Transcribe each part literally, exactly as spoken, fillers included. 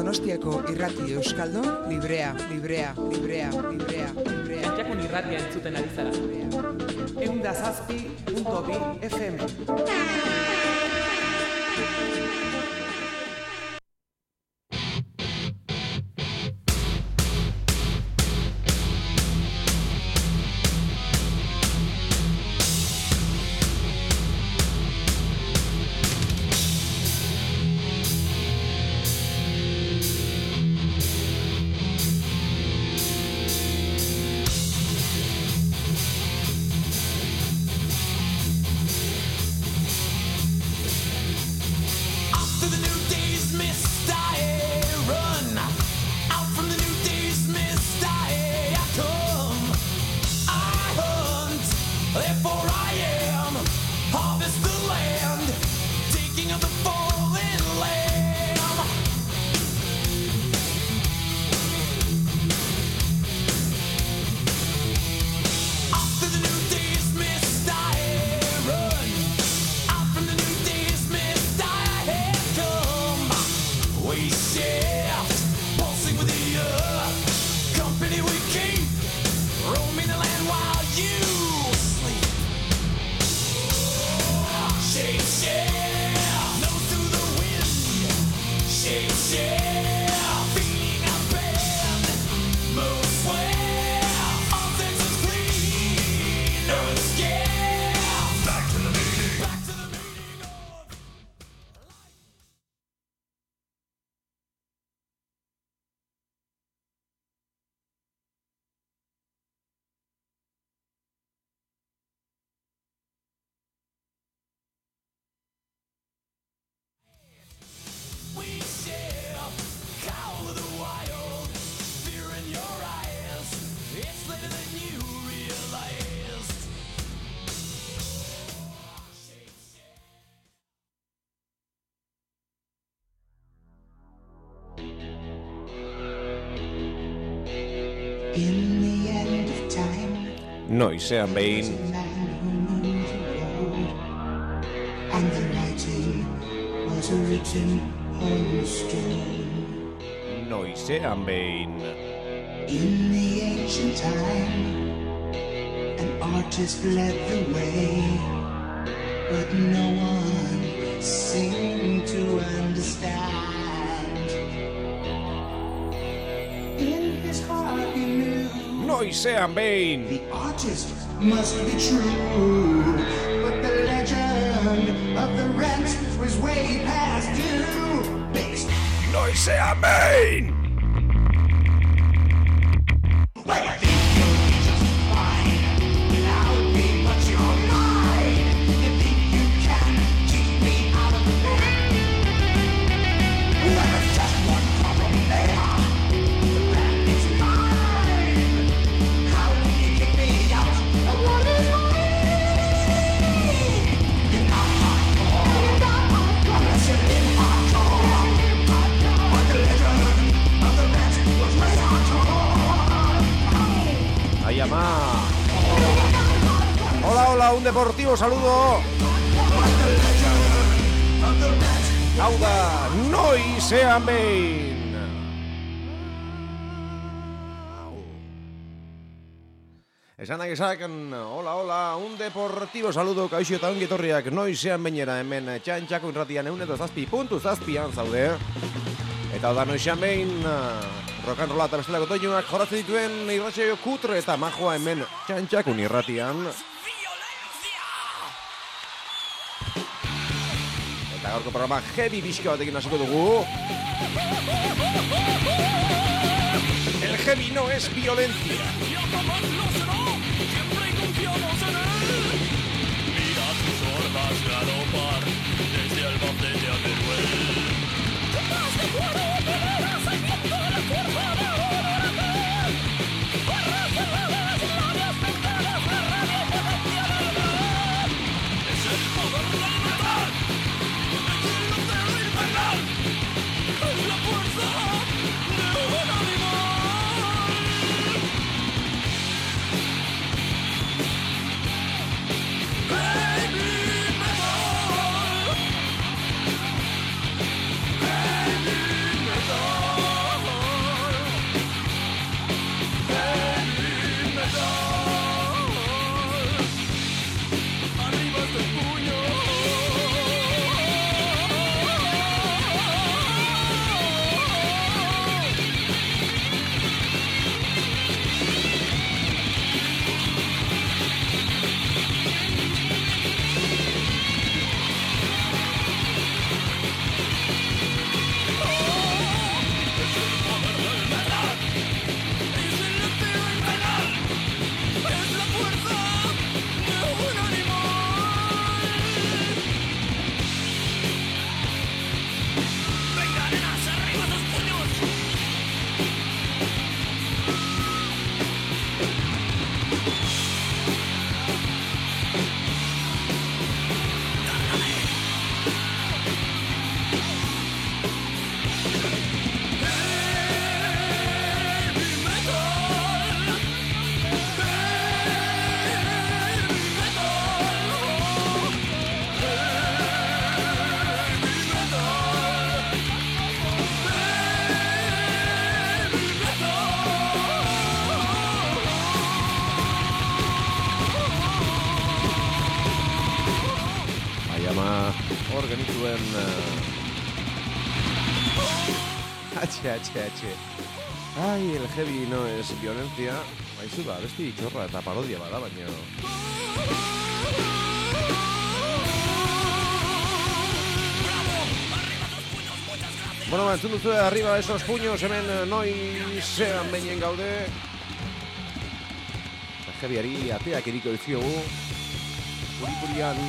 Donostiako irrati euskaldun, librea, librea, librea, librea, librea. Txantxakun irratia entzuten ari zara. Eunda zazpi punto bi F M. Noizean behin Noizean behin In the ancient time an artist led the way, but no one seemed to understand. In his heart he knew Noizean behin the artist must be true, but the legend of the rent was way past due. Based Noizean behin Well, I think you're just fine without me, but you're mine. You think you can keep me out of the band? Well, there's just one problem there. The band is mine. How can you kick me out of what is mine? You're not hardcore. You're not hardcore. Unless you're in hardcore. But the legend of the band was way hardcore. Ay, ama. Hola, hola, un deportivo saludo. Hau da, noizean behin. Esan nahi esaken, hola, hola, un deportivo saludo, kaixo eta ongi etorriak noizean behinera hemen txantxako irratian egun edo zazpi puntu zazpian zaude. Eta da noizean behin, rock'n'rolla eta bestelako toinuak joratzen dituen irratsaio kutre eta majoa hemen txantxakun irratian. Eta gaurko programa heavy bizka batekin hasiko dugu. El heavy no es violencia. Mira tus hordas galopar desde el monte de Ateruel. Más de cuero te verás saliendo la curva de huracán. Barras cerradas, labios pintadas, la radio que venía del mar. Es el poder del metal, el lutero infernal. Es la fuerza de un animal. hor genituen... Uh... Atxe, atxe, atxe. Ai, el heavy no es violencia. Baizu da, besti txorra eta parodia bada, baina... Bueno, ba, entzun duzu arriba esos puños, hemen noizean behinen gaude. Eta heavyari ateak eriko dizkiogu. Puripurian...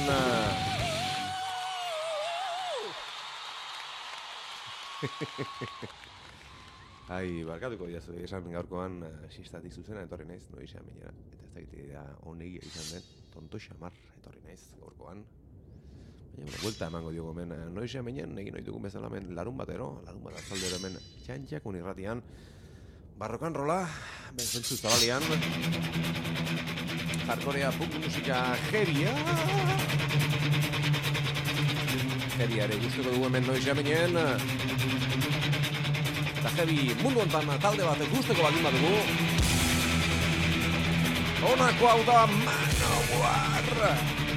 Ai, barkatuko diazu, esan gaurkoan sistatik zuzena etorri naiz, noizean bainera. Eta ez dakit da honegia izan den, tonto xamar etorri naiz gaurkoan. Baina, bueno, buelta emango diogu hemen, noizean bainen, egin ohi dugun bezala hemen larun batero, larun bat atzaldero hemen txantxakun irratian. Barrokan rola, benzentzu zabalian. Hardcorea, punk musika, heavya. Heavya ere guztuko dugu hemen noizean bainen. Eta heavy mundu ontan talde bat guzteko baldin bat dugu. Honako hau da Manowar!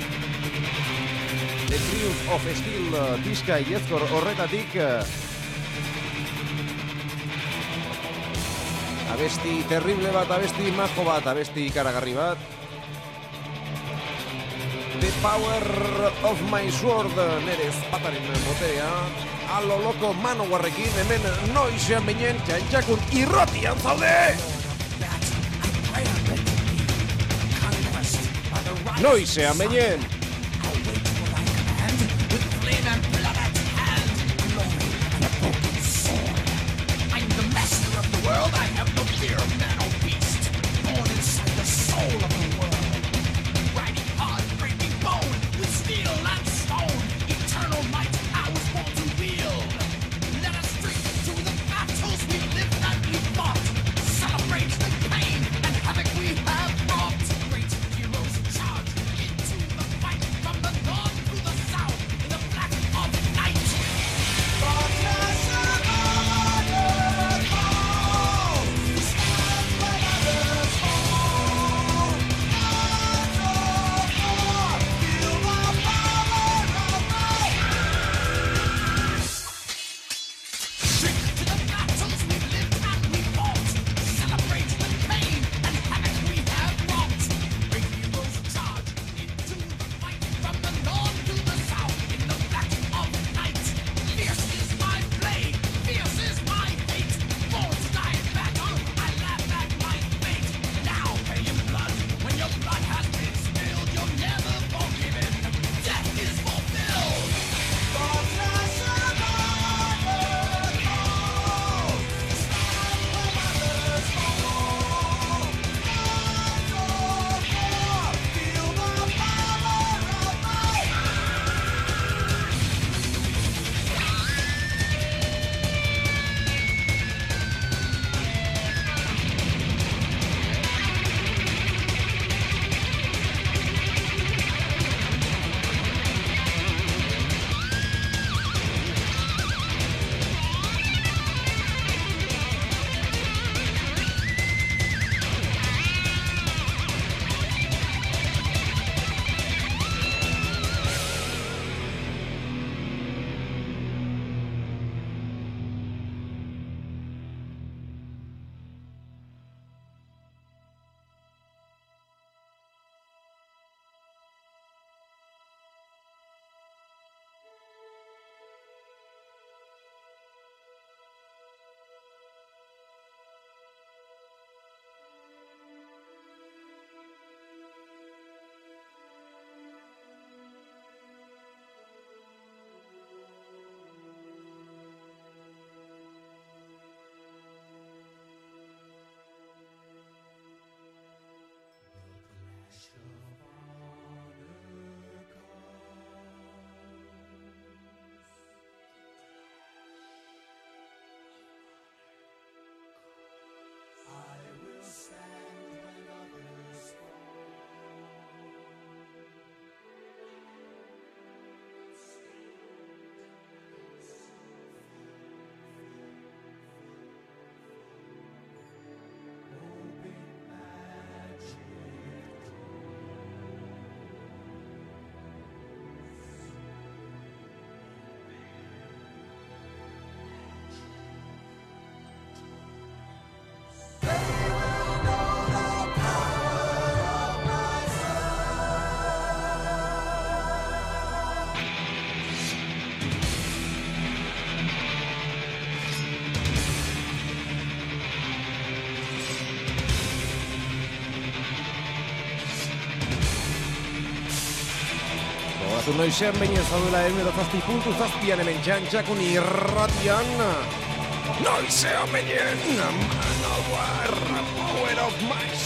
The Triumph of Steel diska iezkor horretatik. Abesti terrible bat, abesti majo bat, abesti ikaragarri bat. The Power of My Sword, nere ezpataren botea. Alo loko Manowarrekin hemen noizean beinen txantxakun irratian zaude! Noizean beinen! Gogoratu noizean baina zaudela egun eta zazpi puntu zazpian hemen txantxakun irratian. Noizean baina Manowar, Power of Mice.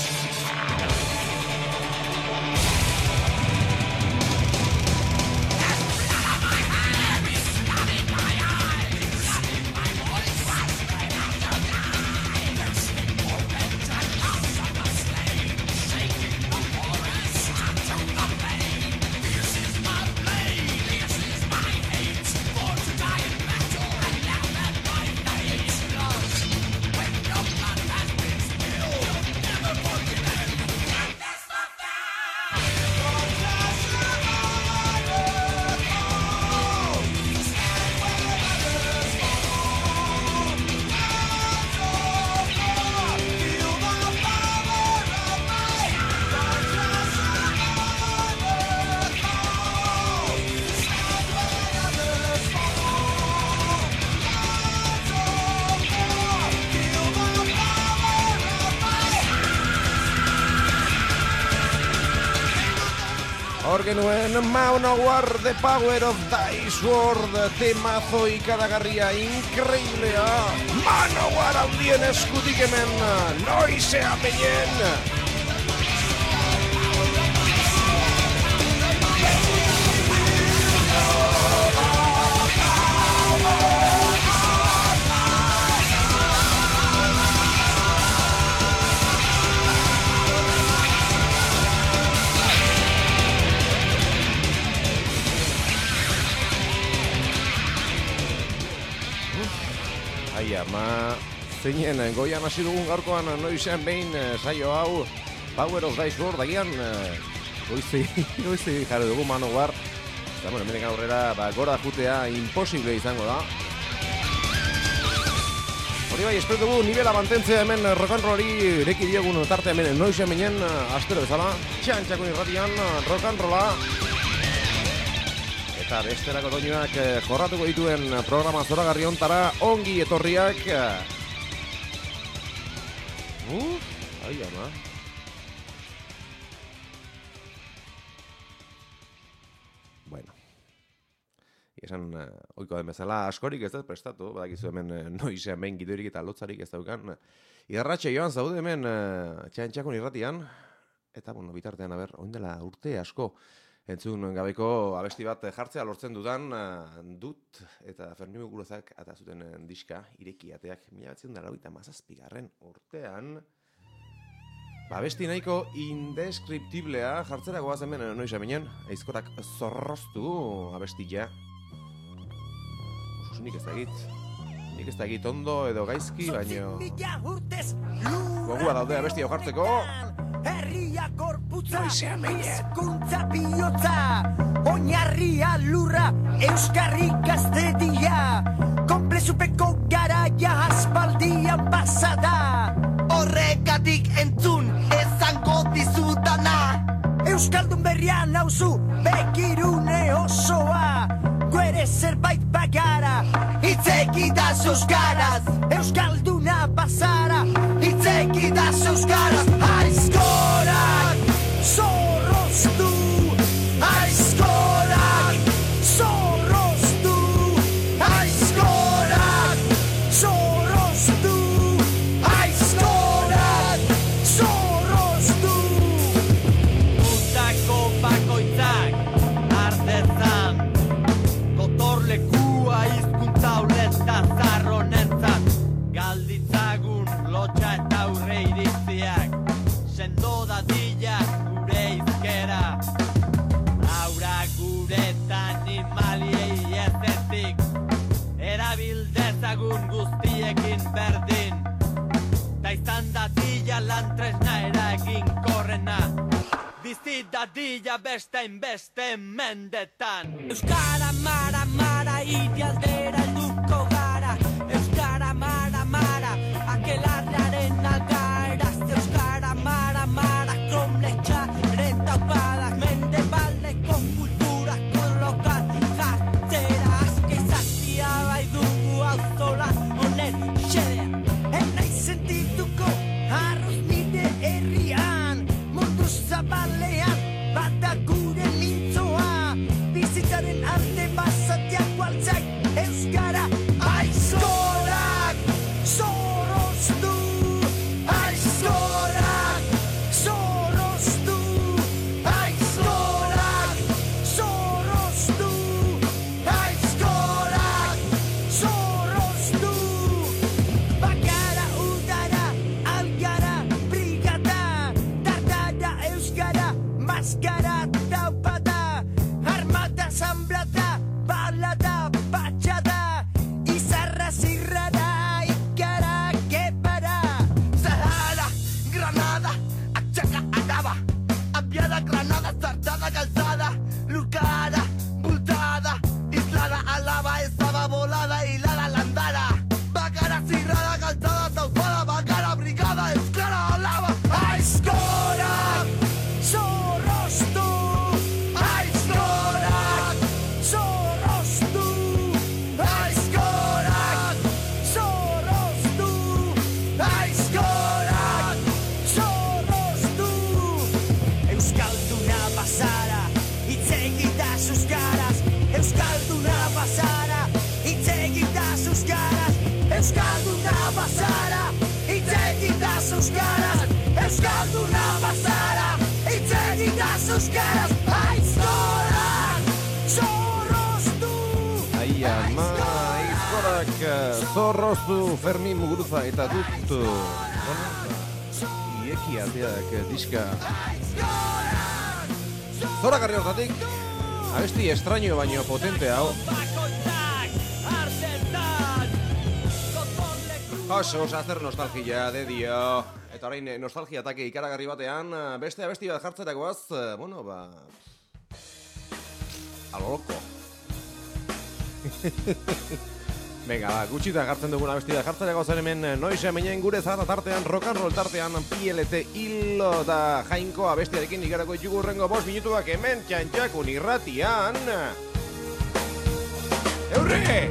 Hor genuen Manowar, The Power of Thy Sword, temazo ikaragarria, inkreiblea. Manowar handien eskutik hemen, noizea peinen. Aia, ma zeinen goian hasi dugun gaurkoan noizean behin saio hau Power of Thy Sword dagian goizi, goizi jarri dugu Manowar. Eta, bueno, hemenekan aurrera ba, gora jutea imposible izango da. Hori bai, espero dugu nivela mantentzea hemen rock and rollari ireki diegun tarte hemen noizean behin astero bezala. Txantxakun irratian rock and rolla. Eta besterako doinuak jorratuko dituen programa zoragarri hontara ongi etorriak. Uf, ai ama. Bueno. Esan uh, oiko den bezala askorik ez da prestatu, badakizu hemen uh, noizean behin gidoirik eta lotzarik ez daukan. Irratxe joan zaude hemen uh, txantxakun irratian. Eta, bueno, bitartean, a ber, oindela urte asko. Entzun gabeko abesti bat jartzea lortzen dudan uh, dut eta Fermin Muguruzak ata zuten uh, diska ireki ateak mila bederatziehun eta laurogeita hamazazpigarren urtean. Ba, abesti nahiko indeskriptiblea jartzera goaz hemen noiz hemen aizkorak zorroztu abestia. Osus, nik ez dakit. Nik ez dakit ondo edo gaizki, baino gogua daude abesti hau jartzeko. Herria korputza, hizkuntza bihotza, oinarria lurra, euskarri gaztedia, konplezupeko garaia aspaldian pasada. Horregatik entzun ezango dizudana, euskaldun berria nauzu begirune osoa, guere zerbait bagara, hitzekidaz euskaraz, euskalduna bazara, hitzekidaz euskaraz. Aizkorak zorroztu, aizkorak zorroztu, aizkorak zorroztu, aizkorak zorroztu. Gutako bakoitzak artezan, gotorlekua hizkuntza uleta zarronentzat, galditzagun lotxa eta aurre iritziak. Sendo dadila gure izkera, aura guretan animaliei ezetik, erabildezagun guztiekin berdin, ta izan dadila lantresna eragin korrena, bizi dadila bestein beste mendetan. Euskara mara mara idealdera helduko gara, euskara mara mara akelarraren algaraz, euskara mara mara kromletxa rentaupadak, mende baldeko kultura kolokal jartzera, azke izaztia bai dugu auzola honen xedea. Enai sentituko arroz nire herrian, mundu zabalean bada gure mintzoa, lurkara, bultada, izlada, alaba, ezaba, bolada, hilada, landara. Bakara, zirrada, galtada, taupada, bakara, brigada, euskara, alaba, aizkorak, zorroztu, aizkorak, zorroztu, aizkorak, zorroztu, aizkorak, zorroztu. Euskalduna pasara, itzegita sus caras. Euskalduna pasara, itzegita sus caras. Euskalduna pasara, itzegita sus caras. Euskalduna pasara, itzegita sus caras. Aizkorak, zorroztu. Ai ama, aizkorak zorroztu Fermin Muguruza eta dut bueno, ieki ateak diska zoragarri hortatik abesti estraño baino potente hau Jaso, osa hacer nostalgia de dio eta orain nostalgia atake ikaragarri batean beste abesti bat jartzerakoaz bueno, ba a lo loco Venga, ba, gutxita jartzen duguna bestida jartzerako zen hemen Noise meinen gure zara tartean, rock and roll tartean P L T hilo da jainko abestiarekin ikarako ditugu hurrengo bost minutuak hemen txantxakun irratian Eurre!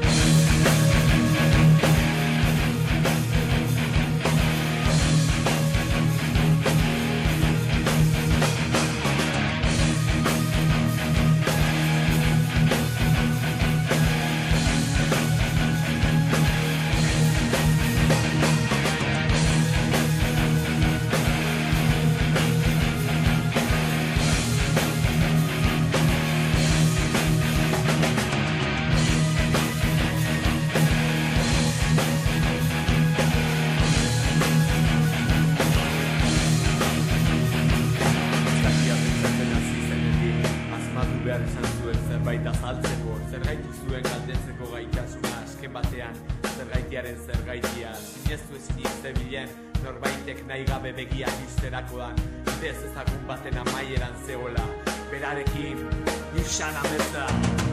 Begiak izterakoan Bidez ezagun baten amaieran zegoela Berarekin Ixan ameza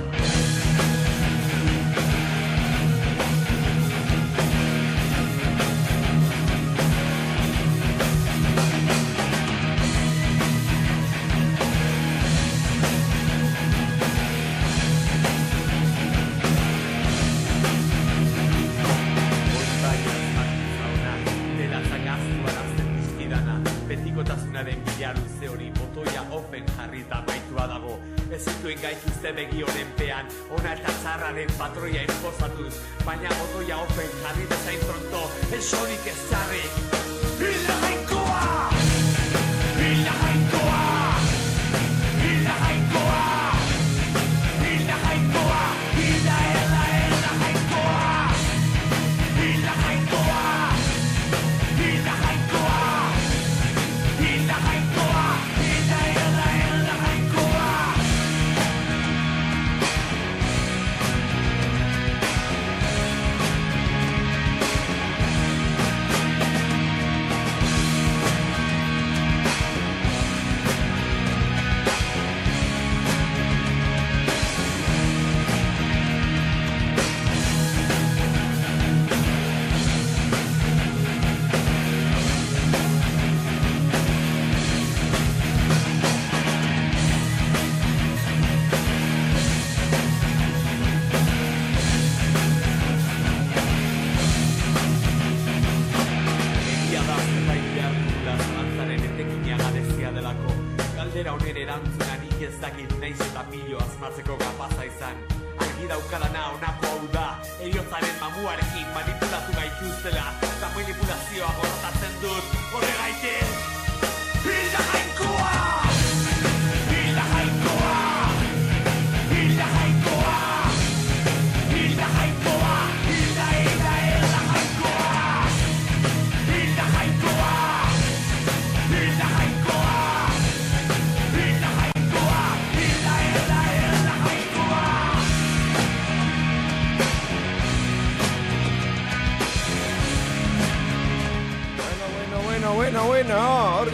begi honen pean, ona eta txarraren patroia inpozatuz, baina botoia open jarri bezain pronto, esorik ez txarrik. Hilda jainkoa! Hilda jainkoa! Hilda jainkoa! Hilda jainkoa! Hilda erda erda jainkoa! Hilda jainkoa! Hilda jainkoa! Hilda jainkoa! Hilda erda erda jainkoa!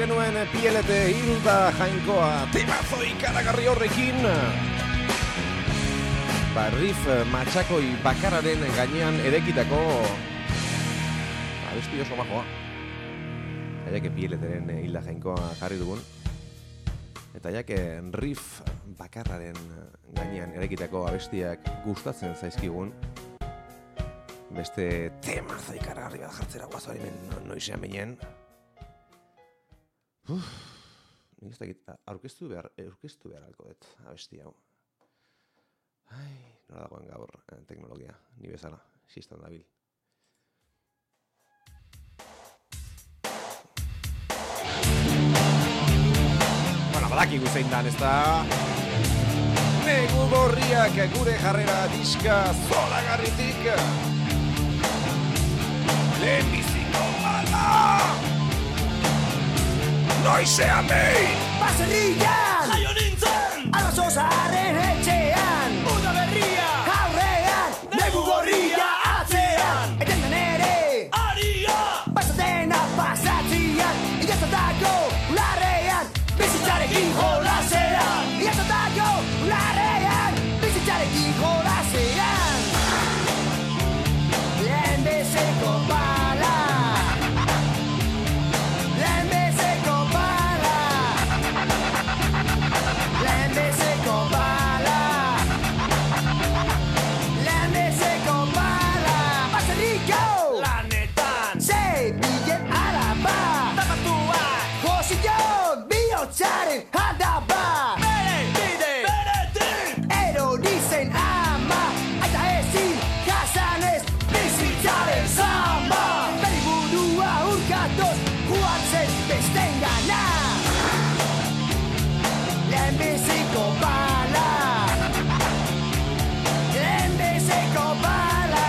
genuen pielete hilda jainkoa temazo ikaragarri horrekin. Ba, riff matxakoi bakararen gainean erekitako abesti oso majoa. Jake pieleteren hilda jainkoa jarri dugun. Eta jake riff bakarraren gainean erekitako abestiak gustatzen zaizkigun. Beste temazo ikaragarri bat jartzera guazo hemen noizean binen. Uf, nik ez dakit, aurkeztu behar, aurkeztu behar alko dut abesti hau. Ai, nola dagoen gaur eh, teknologia, ni bezala, sistan dabil. Bueno, badakigu zein dan, ez da? Negu gorriak gure jarrera diska zolagarritik. Lehenbiziko bala! Noizean behin! Baserrian jaio nintzen Arrazozaren etxean Uda berria aurrean Negu gorria atzean Etendan ere aria Pasatena pasatzian Iazatako larrean Bizitzarekin jolasean Iazatako larrean Bizitzarekin jolasean Lehen bezeko bala Lehen bezeko bala Lehen bezeko bala Lehen bezeko bala Baserriko lanetan Sei bilen araba Tapatua Josiok bihotzaren handaba Bere bide beretik Erorizen ama Aita ezin jasanez Bizitzaren zamba Beri burua urkatoz Juatzen besten gana Lehenbiziko bala Lehenbiziko bala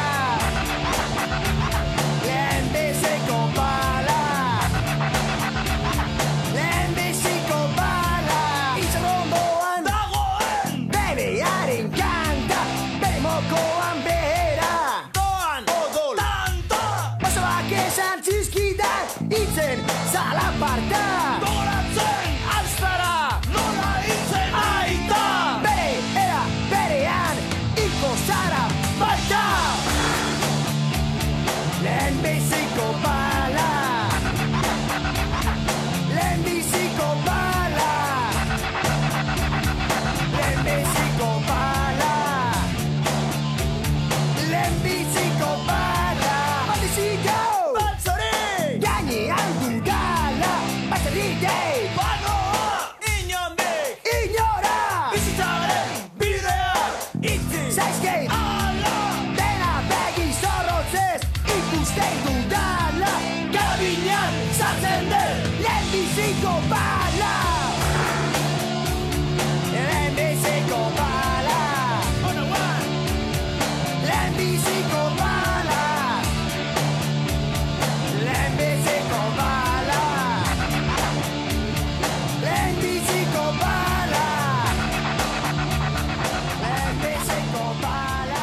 Lehenbiziko bala Lehenbiziko bala Itxarondoan dagoen Bebearen kanta Bere mokoan behera Doan odol tanta Basoak esan txizkidan Itzen zalaparta Gogoratzen alzara Nola itzen aita Bere era berean Iko zara baita Lehenbiziko bala Lehenbiziko bala Lehenbiziko bala Lehenbiziko bala Bandiziko Batzori Gainean dudala Batzeride Banoa Inondik Inora Bizitzaren bideak Itzi Zaizke Ala Dena begi zorrotzez Ikusten dudala Gabinean sartzen den Lehenbiziko bala Lehenbiziko bala On a one Lehenbiziko bala Lehenbiziko bala Lehenbiziko bala Lehenbiziko bala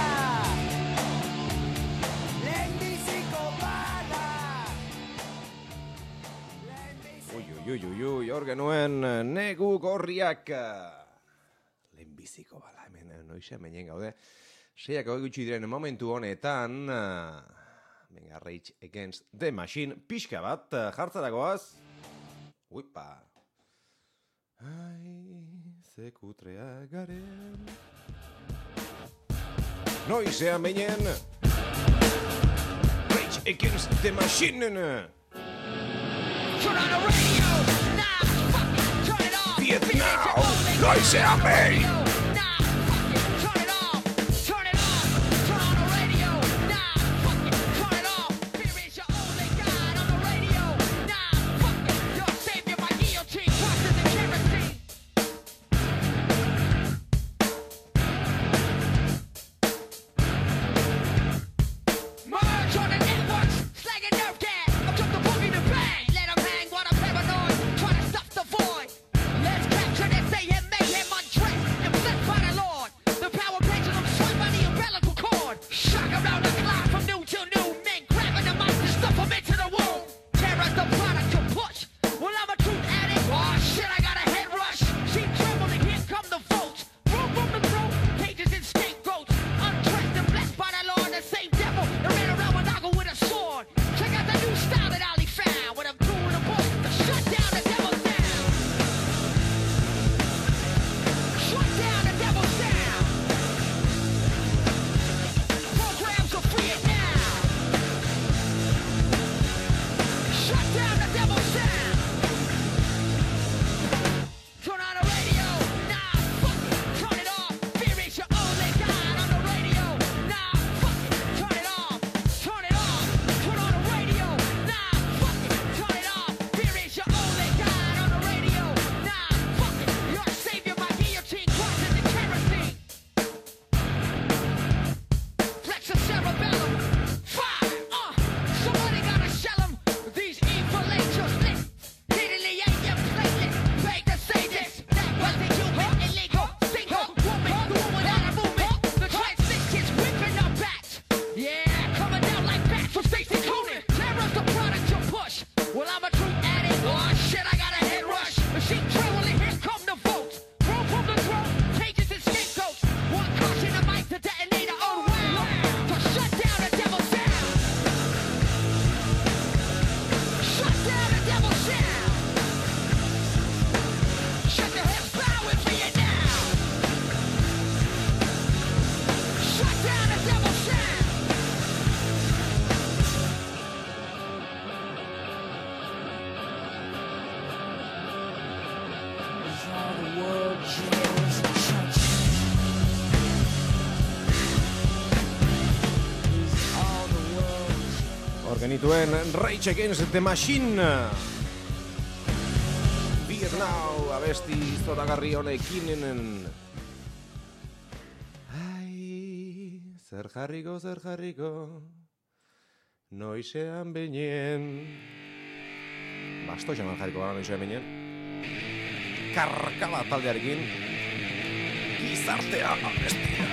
Lehenbiziko bala Ui, ui, ui, ui, ui, hor genuen negu gorriak. Lehenbiziko bala, hemen noizean menien gaude. Seiak hau gutxi diren momentu honetan, venga, Rage Against the Machine, pixka bat jartzaragoaz. Uipa. Ai, ze kutrea garen. Noizean menien. Rage Against the Machine. Turn on the radio Nah, fuck it, turn it off Vietnam, noizean behin. Nah, fuck it, turn it off Turn it off, turn on the radio Nah, fuck it, turn it off Fear is your only god on the radio Nah, fuck it, your savior by guillotine Crosses the kerosene Merge on the networks Slanging nerve gas I took the boogie to bang Let 'em hang while I'm paranoid Try to stuff the void Let's capture this mayhem, mayhem undressed And genituen Rage Against the Machine. Beer Now, abesti zoragarri honekin. Ai, zer jarriko, zer jarriko, noizean beinen. Basto xaman jarriko gara noizean beinen. Karkaba taldearekin. Gizartea abestia.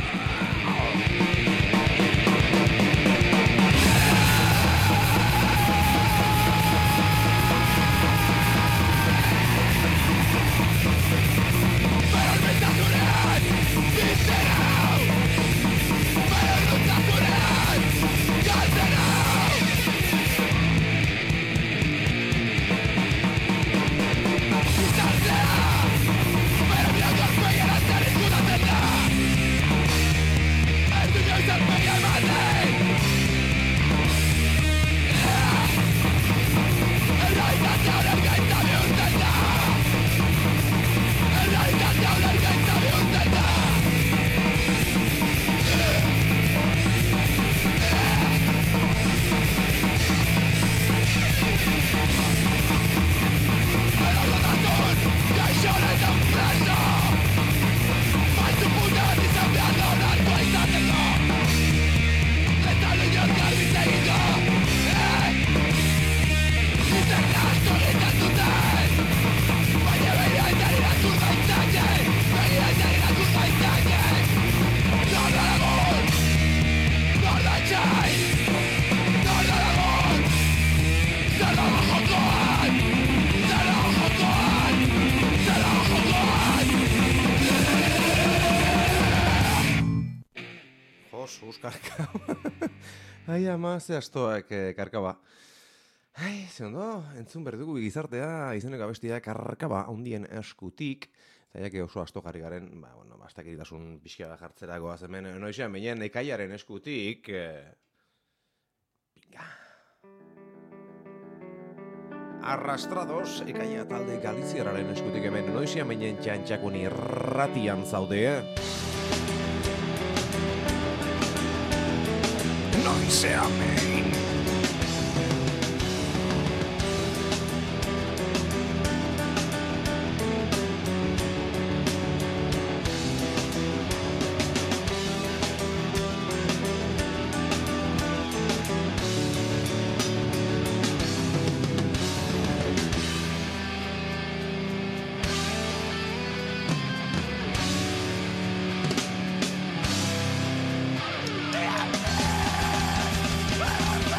Ai, ama, ze astoak eh, karkaba. Ai, ze ondo, entzun berdugu gizartea, izeneko abestia karkaba handien eskutik. Zaiak oso asto jarri garen, ba, bueno, bastak iritasun pixka jartzeragoaz hemen, noizean binen ekaiaren eskutik. Eh, Pinga. Arrastrados, ekaia talde galiziararen eskutik hemen, noizean binen txantxakun irratian zaude, eh? Noizean behin. Yeah.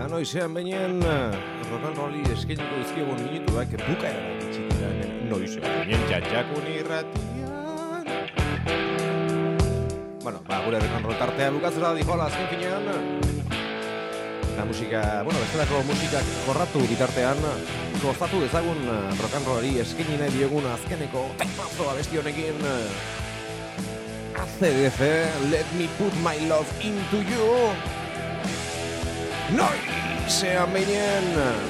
noizean beinen rock and rolli eskainiko dizkiegun minutuak bukaera itxitira hemen noizean beinen txantxakun irratian. Bueno, ba, gure rock and roll tartea bukatzera dijoala azken finean. Eta musika, bueno, bestelako musikak jorratu bitartean gozatu dezagun rock and rollari eskaini nahi diogun azkeneko temazo abesti honekin. A C D C, Let Me Put My Love Into You. Noizean beinen.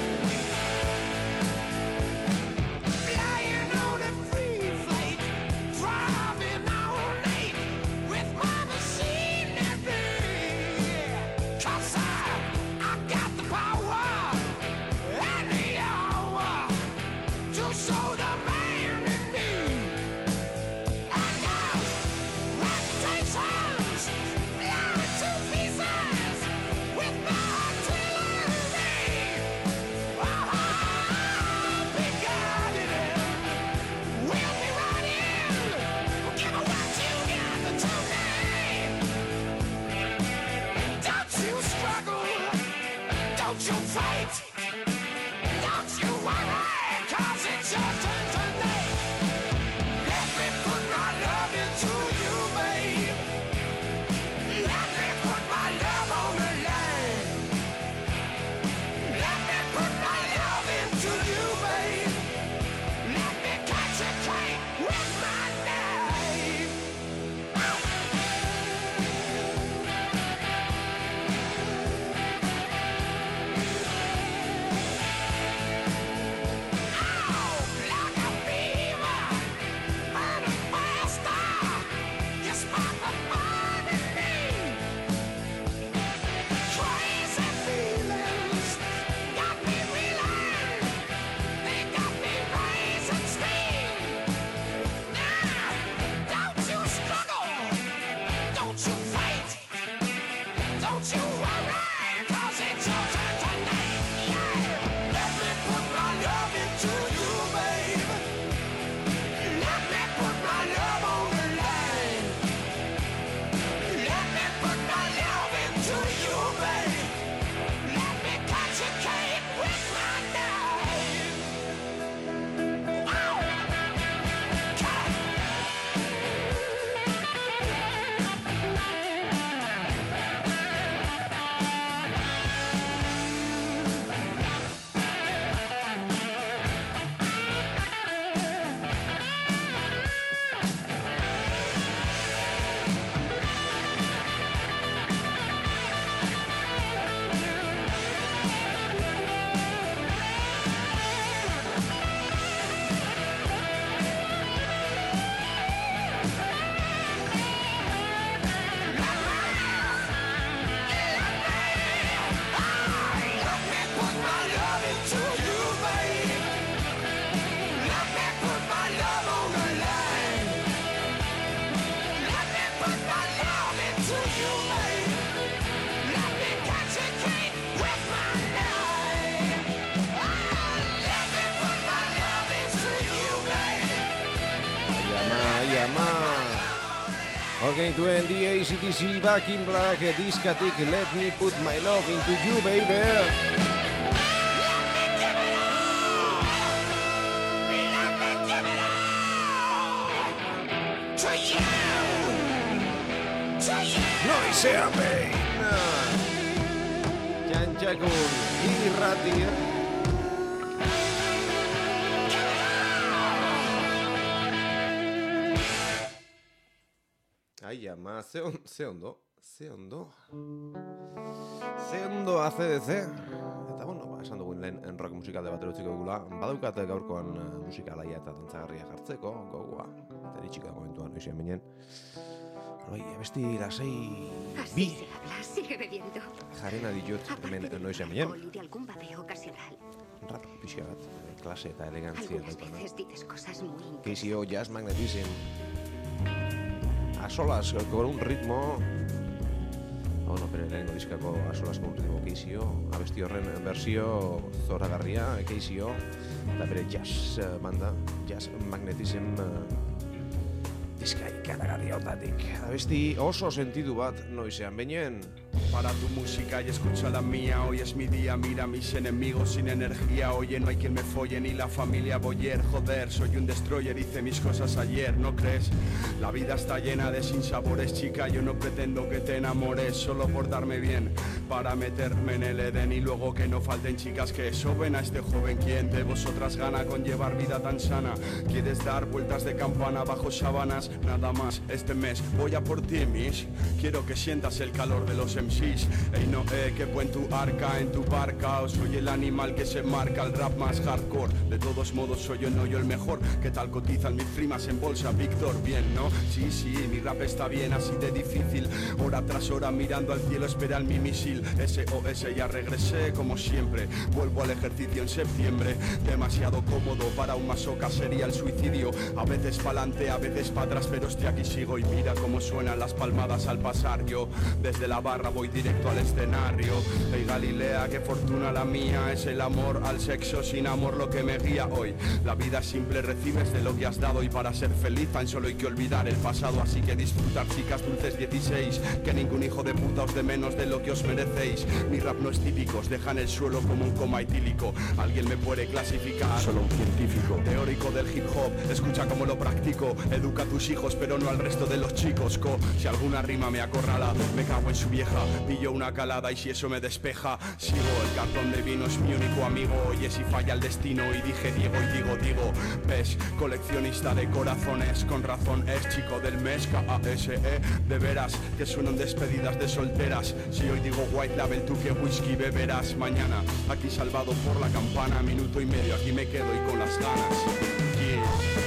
Genituen D A C D C Back in Black diskatik Let Me Put My Love Into You, baby. Noizean behin Txantxakun irratia. Ai, ama, ze, on, ze ondo, ze ondo, ze ondo A C D C. Eta, bueno, ba, esan dugun lehen en rock musikalde bat erutziko dugula. Badaukat gaurkoan uh, musikalaia eta dantzagarria jartzeko, gogoa. Eta ditxiko momentuan, noizean binen. Oi, abesti lasai bi. Así se habla, sigue bebiendo. Jarena ditut, hemen noizean binen. Alcohol y de algún babeo ocasional. Rap, pixka bat, klase eta elegantzia. Algunas veces dices cosas muy incómodas. K C O Jazz Magnetism. A solas con un ritmo. Bueno, pero lehenengo diskako a solas con un ritmo K C O. Abesti horren bersio zoragarria K C O. Eta bere jazz banda, Jazz Magnetism diska ikaragarria hortatik. Abesti oso sentidu bat noizean beinen. Para tu música y escucha la mía. Hoy es mi día, mira mis enemigos sin energía. Oye, no hay quien me folle ni la familia Boyer. Joder, soy un destroyer, hice mis cosas ayer, ¿no crees? La vida está llena de sinsabores, chica. Yo no pretendo que te enamores solo por darme bien, para meterme en el Edén y luego que no falten chicas que soben a este joven. ¿Quién de vosotras gana con llevar vida tan sana? ¿Quieres dar vueltas de campana bajo sábanas? Nada más, este mes voy a por ti, miss. Quiero que sientas el calor de los M Cs. Ey, no, eh, que buen tu arca en tu barca. O soy el animal que se marca el rap más hardcore. De todos modos soy yo, no yo el mejor. ¿Qué tal cotizan mis primas en bolsa, Víctor? Bien, ¿no? Sí, sí, mi rap está bien, así de difícil. Hora tras hora mirando al cielo esperan mi misil. S O S ya regresé como siempre. Vuelvo al ejercicio en septiembre. Demasiado cómodo para un masoca sería el suicidio. A veces pa'lante, a veces pa' atrás, pero estoy aquí sigo. Y mira cómo suenan las palmadas al pasar. Yo desde la barra voy directo al escenario. Hey Galilea, qué fortuna la mía. Es el amor al sexo, sin amor lo que me guía hoy. La vida simple, recibes de lo que has dado. Y para ser feliz tan solo hay que olvidar el pasado. Así que disfrutar, chicas dulces dieciséis. Que ningún hijo de puta os dé menos de lo que os merecéis. Mi rap no es típico, os deja en el suelo como un coma etílico. Alguien me puede clasificar, solo un científico teórico del hip hop, escucha cómo lo practico. Educa a tus hijos pero no al resto de los chicos, co. Si alguna rima me acorrala, me cago en su vieja. Pillo una calada y si eso me despeja, sigo. El cartón de vino es mi único amigo. Oye, si falla el destino y dije Diego y digo digo. Ves, coleccionista de corazones, con razón es chico del mes. K A S E, de veras que suenan despedidas de solteras. Si hoy digo white label, tú que whisky beberás. Mañana, aquí salvado por la campana. Minuto y medio, aquí me quedo y con las ganas. Yeah.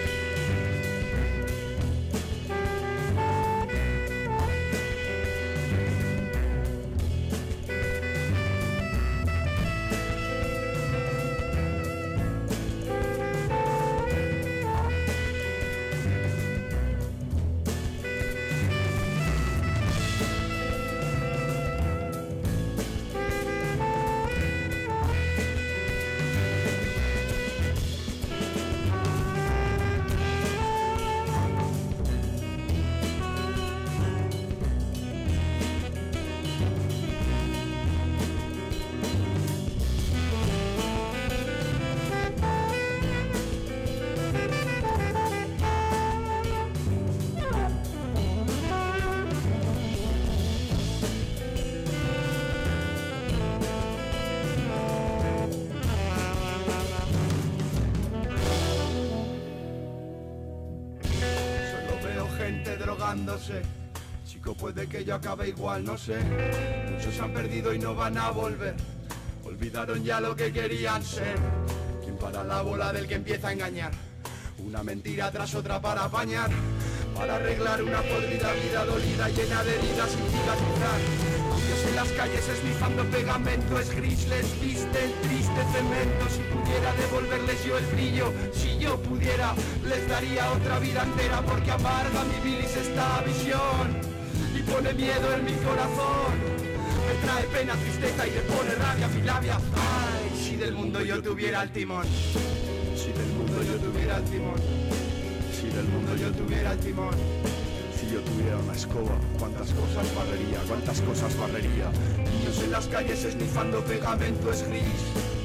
Chico, puede que yo acabe igual, no sé. Muchos se han perdido y no van a volver. Olvidaron ya lo que querían ser. ¿Quién para la bola del que empieza a engañar? Una mentira tras otra para apañar, para arreglar una podrida vida dolida llena de heridas sin cicatrizar. Dios en las calles esnifando pegamento, es gris, les viste el triste cemento. Si pudiera devolverles yo el brillo, si yo pudiera, les daría otra vida entera. Porque amarga mi bilis esta visión y pone miedo en mi corazón. Me trae pena, tristeza y le pone rabia a mi labia. Ay, si del mundo yo tuviera el timón, si del mundo yo tuviera el timón, si del mundo yo tuviera el timón. Si yo tuviera una escoba, cuántas cosas barrería, cuántas cosas barrería. Niños en las calles esnifando pegamento, es gris.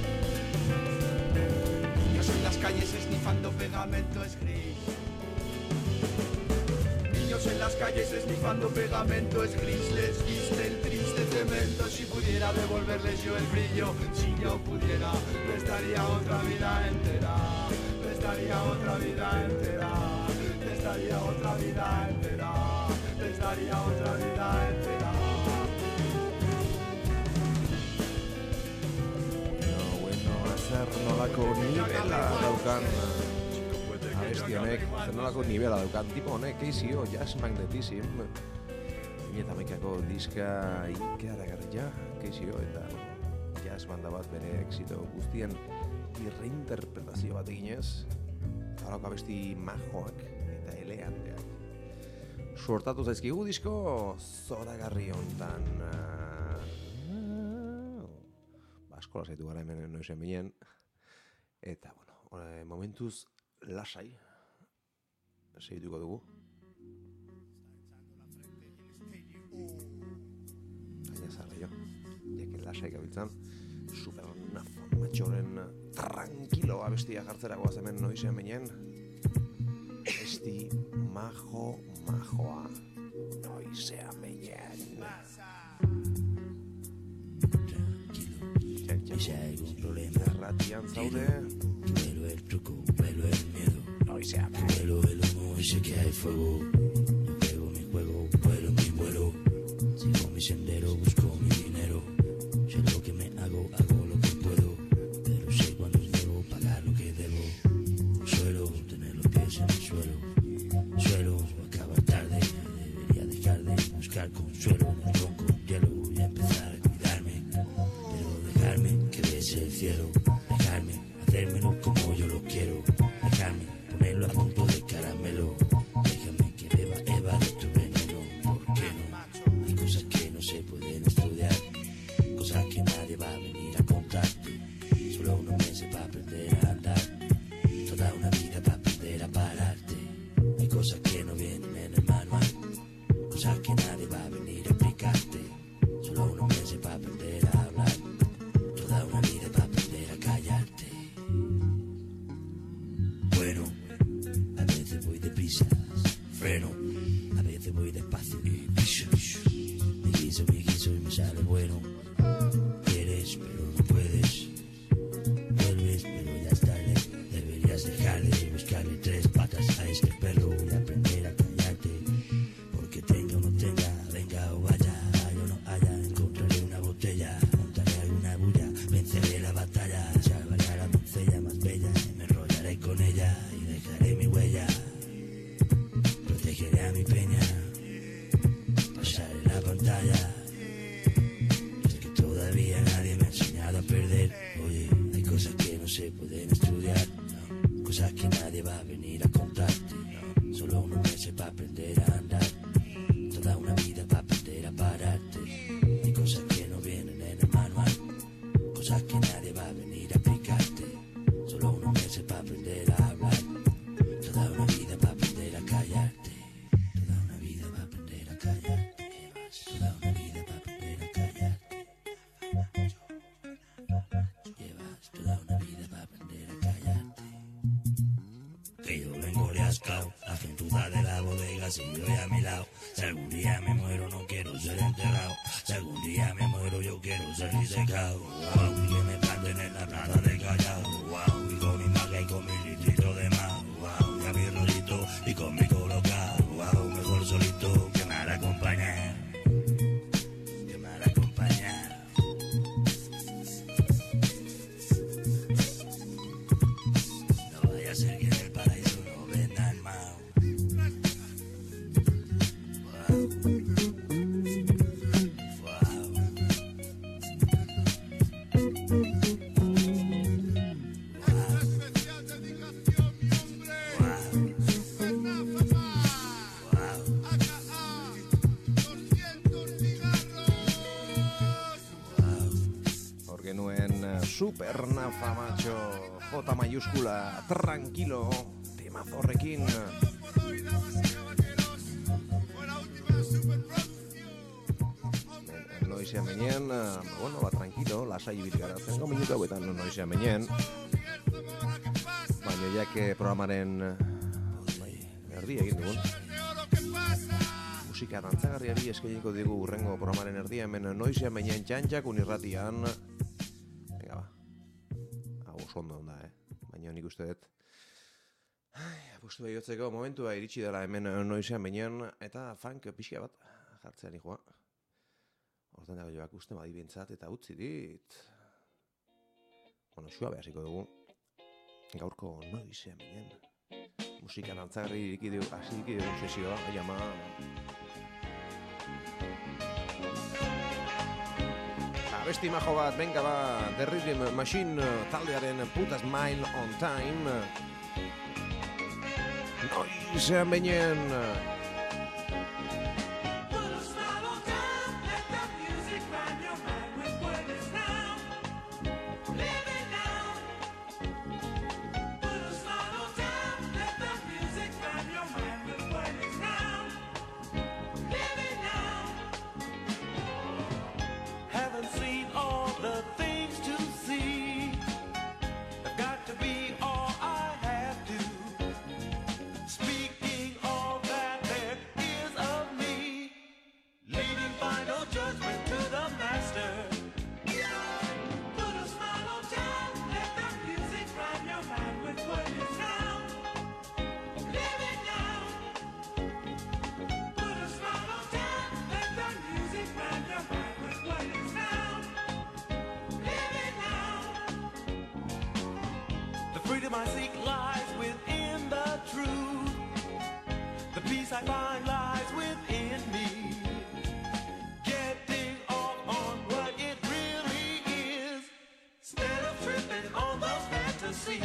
Niños en las calles esnifando pegamento, es gris. Niños en las calles esnifando pegamento, es gris. Les viste el triste cemento. Si pudiera devolverles yo el brillo, si yo pudiera, les daría otra vida entera. Les daría otra vida entera. Les daría otra vida entera. Les daría otra vida entera. Bueno, bueno, zer nolako nivela daukan abesti honek, zer nolako nivela daukan tipo honek, keizio, Jazz Magnetism eta hamaikako diska ikaragarria, keizio, eta jazz banda bat bere exito guztien irreinterpretazio bat eginez, halako abesti majoak eta eleganteak sortatu zaizkigu disko zoragarri hontan. Ba, eskola zaitu gara hemen noizen binen. Eta, bueno, momentuz lasai segituko dugu. jakin lasai gabiltzan, supernafa matxoren tranquilo abestia jartzeragoaz hemen noizean beinen. Esti majo majoa noizean beinen. Si hay algún problema, Erratian zaude, vuelo el truco, vuelo el miedo, noizean vuelo el humo y sé que hay fuego. Yo juego mi juego, vuelo mi vuelo, sigo mi sendero, busco mi dinero. Sé lo que me hago, hago lo que puedo, pero sé cuando debo pagar lo que debo. Suelo tener los pies en el suelo, suelo acabar tarde, debería dejar de buscar consuelo en el tronco hielo y empezar a cuidarme, pero dejarme que bese el cielo, dejarme hacérmelo como yo lo quiero, dejarme ponerlo a punto de caramelo, déjame que beba Eva de tu veneno, ¿por qué no? Hay cosas que no se pueden estudiar, cosas que nadie va a venir a contarte, solo unos meses para aprender a andar, toda una vida para aprender a pararte. Hay cosas que no vienen en el manual, cosas que nadie va a venir a explicarte, solo unos meses para aprender a hablar, toda una vida para aprender a callarte. Bueno, a veces voy deprisa, freno, a veces voy despacio y piso. Me guiso, me guiso y me sale bueno. Quieres, pero no puedes. Vuelves, pero ya es tarde. Deberías dejar de buscarle tres patas a este perro y aprender a callarte. Porque tenga o no tenga, venga o vaya, haya o no haya, encontraré una botella, montaré alguna bulla, venceré la batalla, salvaré a la doncella más bella, y me enrollaré con ella y dejaré mi huella. Protegeré a mi peña, pasaré la pantalla. Es que todavía nadie me ha enseñado a perder. Oye, hay cosas que no se pueden estudiar, no, cosas que nadie va a venir a contarte, no, solo unos meses para aprender a andar, toda una vida para aprender a pararte. Hay cosas que no vienen en el manual, cosas que nadie va a venir a explicarte, solo unos meses para aprender a hablar, toda una vida para aprender a callarte, toda una vida para aprender a callarte, toda una vida para aprender a callarte, llevas toda una vida para aprender a callarte. Que yo vengo riascao, la gentuza de la bodega sigue a mi lado. Si algún día me muero no quiero ser enterrado, si algún día me muero yo quiero ser disecado. Wow, y que me planten en la plaza de Callao. Wow, y con mi magia y con mi litrito de más. Wow, y a mi rollito y con mi colocado. Wow, mejor solito que mal acompañar, que mal acompañar. No vaya a ser que en el paraíso no vendan más. Wow. Porque nuen supernafa macho, J mayúscula, tranquilo, temazo horrekin. Noizean menien, bueno, ba, tranquilo, lasai ibil gara, zengo minutu hauetan noizean menien. Baina jake programaren bai, erdi egin dugun. Musika dantzagarriari eskainiko digu urrengo programaren erdia hemen noizean menien txantxak unirratian. Venga ba, hau oso ondo onda, eh? Baina nik uste dut apustu behiotzeko momentua iritsi dela hemen noizean menien eta funk pixka bat jartzean ikoa. Ordenago joak uste badi bintzat eta utzi dit. Bueno, xua behasiko dugu. Gaurko noizean menien. Musika dantzagarri irikidu, hasi irikidu sesioa, jama. Abesti majo bat, venga ba, The Rhythm Machine taldearen Put a Smile on Time. Noizean menien. Haven't seen freedom I seek lies within the truth. The peace I find lies within me. Getting off on what it really is, instead of tripping on those fantasies.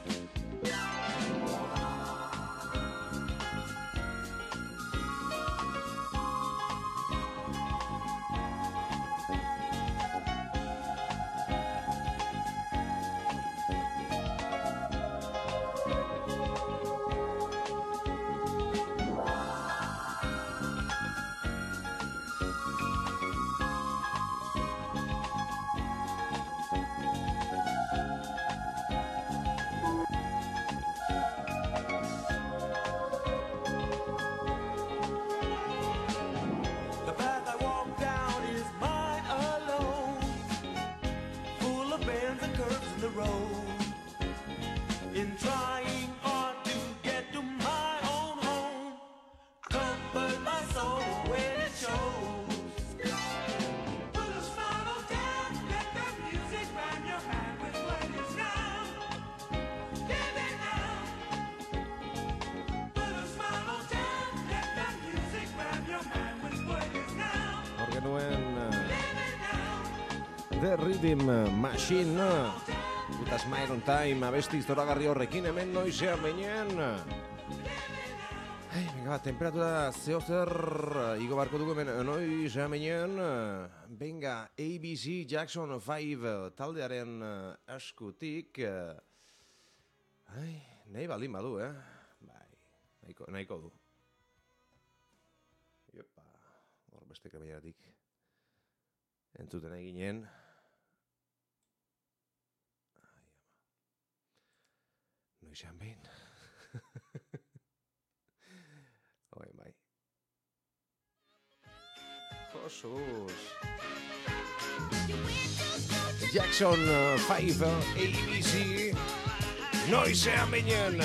The path I walk down is mine alone, full of bends and curves in the road. In trying hard to get to my own home, comfort my soul when it shows. Put a smile down, let the music grab your hand with what is now. Give it now. Put a smile down, let the music grab your hand with what is now. Hor genuen Live it now. The Rhythm Machine Eta Smile on Time abesti zoragarri horrekin hemen noizean beinen. Ai, venga, ba, temperatura zeo zer igo barko dugu hemen noizean beinen. Venga, A B C Jackson five taldearen eskutik. Ai, nahi baldin badu, eh? Bai, nahiko, nahiko du. Iopa, hor beste kameratik. Entzuten nahi ginen. Noizean behin. Oi, bai. Josus. Jackson five A B C. Noizean behin.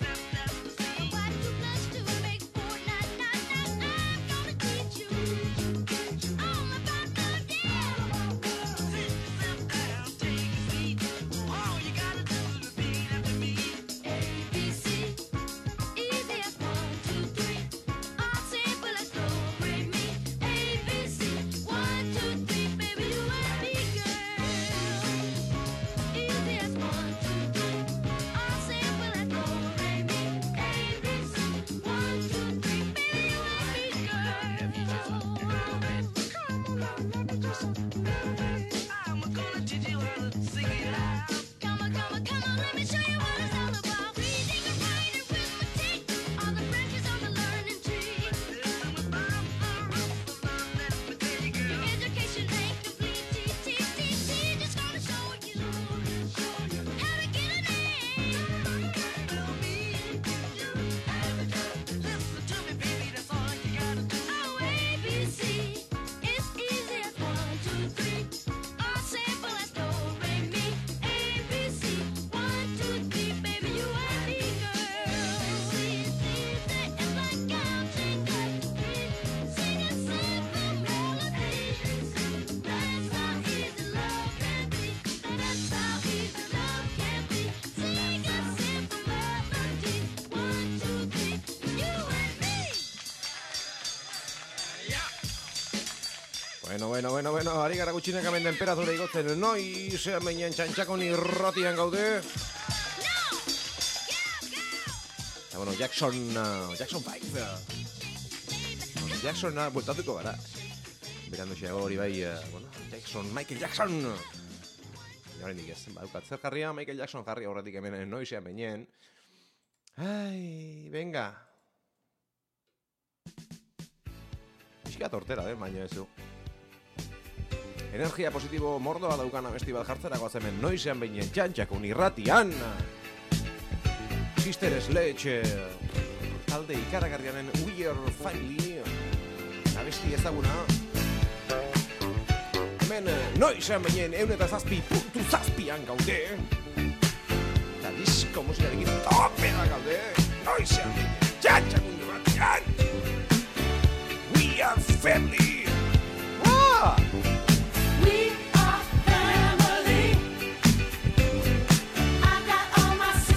Bueno, bueno, bueno, bueno, ari gara gutxinek hemen temperatura igotzen, noizean beinen txantxakon irratian gaude. Eta, bueno, Jackson, uh, Jackson five. Uh, Jackson, uh, bueltatuko gara. Berandu xeago hori bai, uh, bueno, Jackson, Michael Jackson. Eta horrendik ez, badukat zer jarria, Michael Jackson jarria horretik hemen noizean beinen. Ai, venga. Pixka tortera, den, baina ez du. Energia positibo mordoa daukan abesti bat jartzerako hemen noizean beinen txantxakun irratian. Sister Sledge talde ikaragarrianen We Are Family abesti ezaguna. Hemen noizean beinen eun eta zazpi puntu zazpian gaude. Eta disko musikarekin topera gaude. Noizean beinen txantxakun irratian. We Are Family. Ah! We are family. I got all my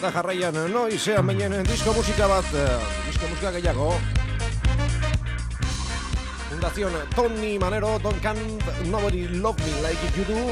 Eta jarraian, noizean beinen disko musika bat, disko musika gehiago. Fundación Tony Manero, Don't Can't Nobody Love Me Like You Do.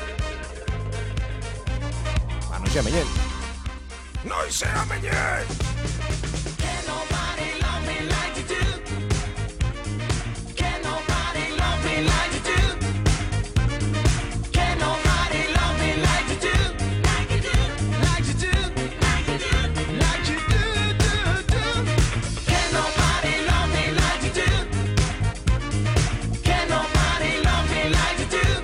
Ba, noizean beinen. Noizean beinen! Can nobody love me like you do? Can nobody love me like you do? Can nobody love me like you do? Like you do, like you do, like you do, like you do, do, do. Can nobody love me like you do? Can nobody love me like you do?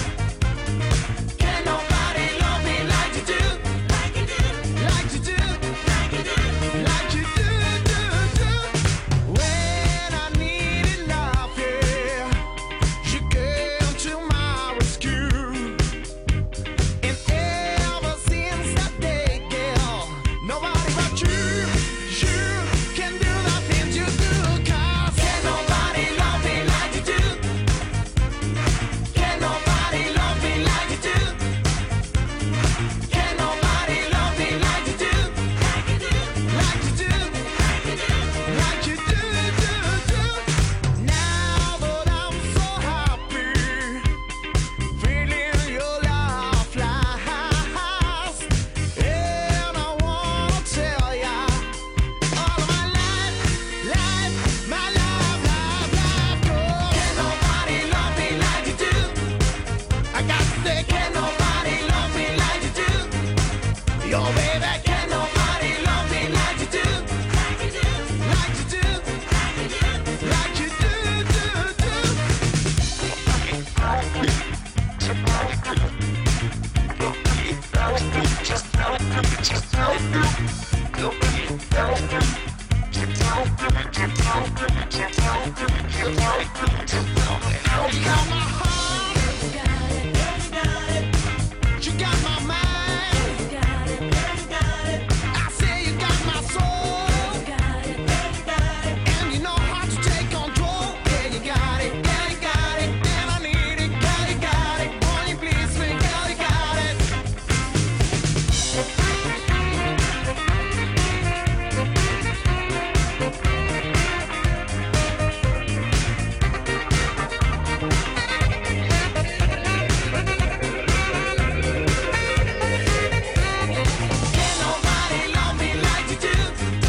Can nobody love me like you do? Like you do, like you do, like you do, like you do, do, do. When I needed love, yeah, you came to my rescue. And ever since that day, girl, nobody but you, you can do the things you do. 'Cause can nobody love me like you do? Can nobody love me like you do? Can nobody love me like you do? Like you do, like you do, like you do, like you do, do, do. Now that I'm so happy, feeling your love last, and I wanna tell ya all of my life, life, my love, love, love goes. Can nobody love me like you do? I got to say, can nobody love me like you do? Yo, baby, can nobody love me like you do? Like you do, like you do, like you do, like you do, do, do. You got my heart, you got my mind, I say you got my soul, and you know how to take control. Yeah, you got it, yeah, you got it, and I need it, girl, you got it. Won't you please me, girl, you got it. Can nobody love me like you do?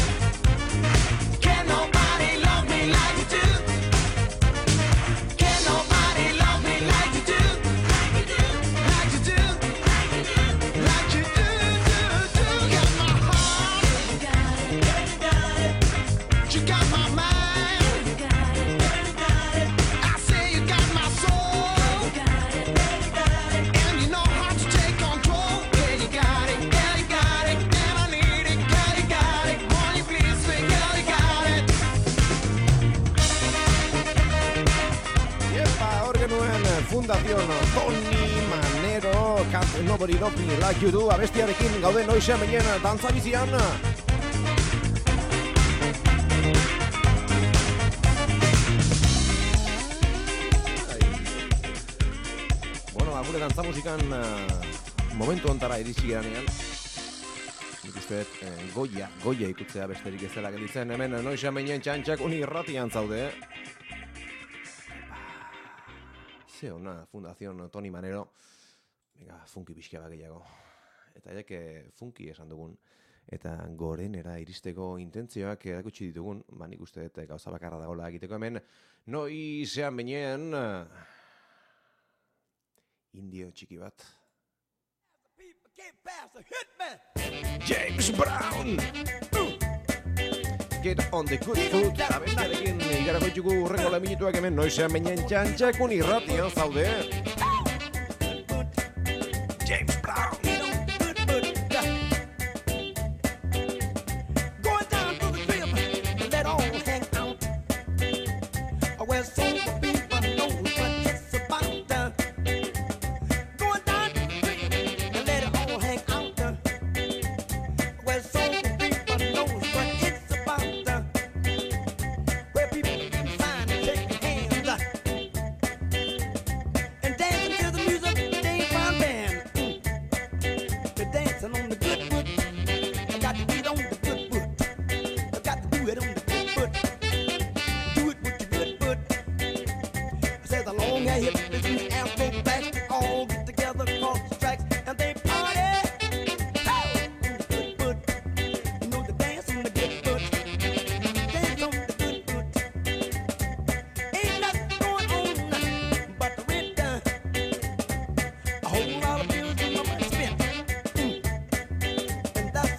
Can nobody love me like you do? Can nobody love me like you do? Like you do, like you do, like you do, do, do. Got my heart, you got my mind, I say you got my soul, and you know how to take control. Yeah, you got it, yeah, you got it, and I need it, girl, you got it. Won't you please me, girl, you got it. Yepa, hor genuen Fundación Tony Manero, Can't Nobody Love Me Like You Do, abestiarekin gaude noizean beinen dantza bizian. Bueno, ba, gure dantza musikan eh, momentu ontara iritsi geranean. Nik uste dut, eh, goia, goia ikutzea besterik ez dela gelditzen. Hemen noizean beinen txantxak uni irratian zaude. Ze ona, Fundación Tony Manero. Venga, funky pixka bat gehiago. Eta jak funky esan dugun. Eta gorenera iristeko intentzioak erakutsi ditugun. Ba, nik uste dut gauza bakarra dagoela egiteko hemen. Noizean beinen indio txiki bat. James Brown! Get on the good food. Abestiarekin igarako ditugu urrengo lamituak hemen noizean beinen txantxakun irratian zaude. James Brown! Going down to the crib and let all hang out. Where sober people know what it's about. Going down to the crib and let it all hang out. Where sober people know what it's about. Where people can find and take your hands and dance.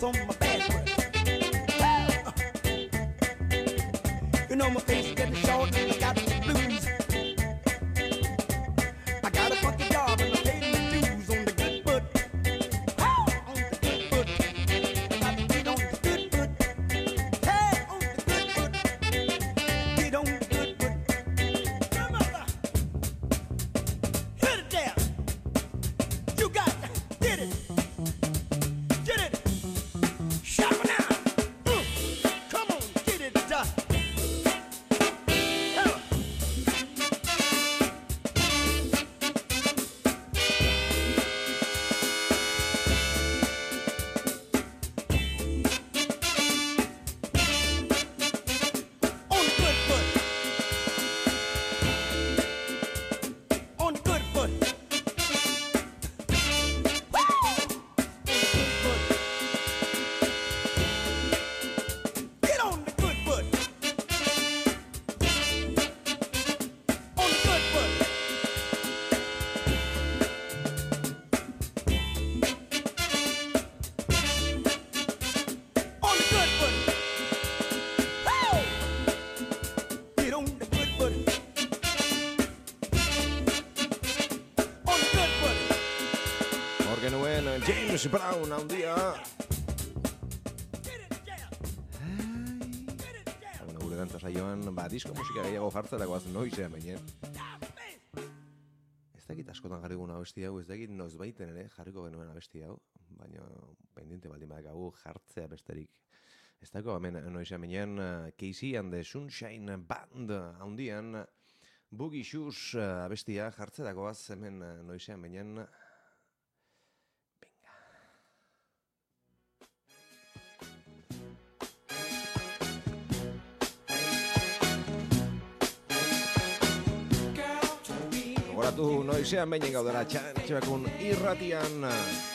on my bad breath. You know my face getting short and I got the blues. I got a funky job and I pay my dues on the good foot. On the good foot. I got to get on the good foot. Hey, on the good foot. Get on the good foot. Come on. Hit it down. You got it. Get it. Get it. Shut it down. Mm. Come on, get it done. James Brown handia. Bueno, gure dantza saioan, ba, disko musika gehiago jartzerakoaz noizean baina. Ez dakit askotan jarri guna abesti hau, ez dakit noiz baiten ere jarriko genuen abesti hau, baina pendiente baldin badakagu jartzea besterik. Ez dago hemen noizean baina Casey and the Sunshine Band handian Boogie Shoes abestia jartzerakoaz hemen noizean baina. Horatu noizean behin gaudera txantxakun irratian.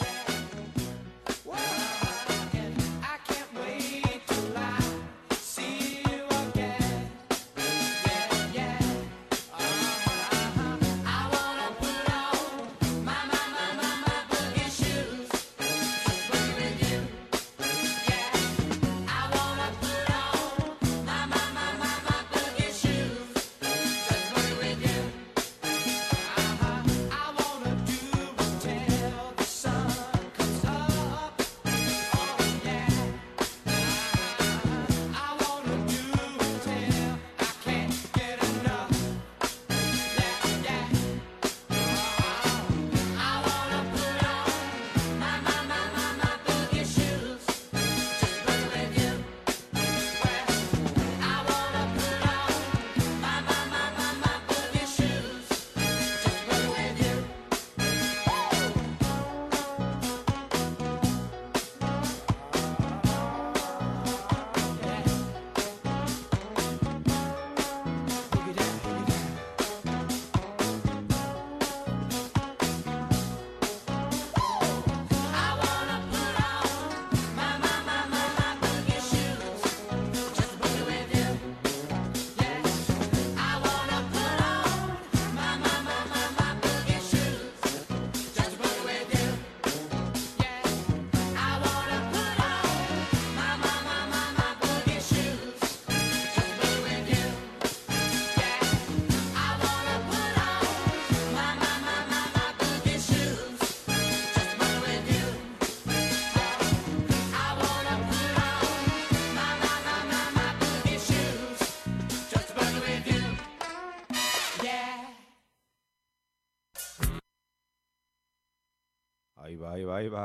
Bai, bai, bai, ba.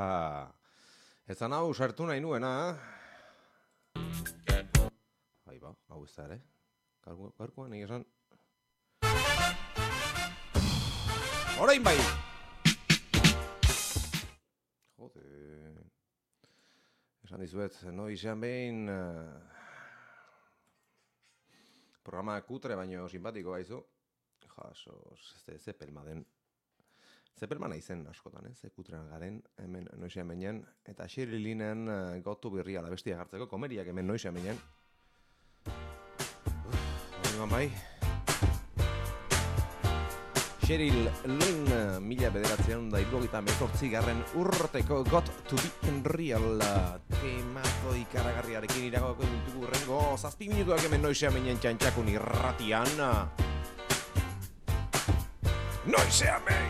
Ez zan hau sartu nahi nuena. Bai, ba, hau ez da ere. Garkoan egin esan. Horein bai! Jode. Esan dizuet, noizean behin... Programa kutre baino simpatiko baizu. Jaso, ez zepelma den. Zepelmana izen askotan, ez, ekutrean garen, hemen noizean beinen, eta Shirilinen uh, gotu birria da bestia gartzeko, komeriak hemen noizean beinen. Horrengoan bai. Cheryl Lynn, mila bederatzean da hirurogeita hemezortzi garren urteko Got to be Real temazo ikaragarriarekin iragoko ditugu rengo zazpi minutuak hemen noizean meinen txantxakun irratian. Noizean mein!